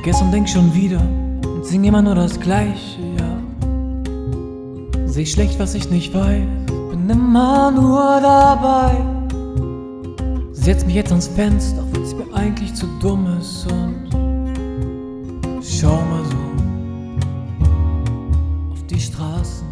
vergesse und denk schon wieder und sing immer nur das Gleiche, ja. Seh schlecht, was ich nicht weiß, bin immer nur dabei. Setz mich jetzt ans Fenster, auch wenn's mir eigentlich zu dumm ist, und schau mal so auf die Straßen.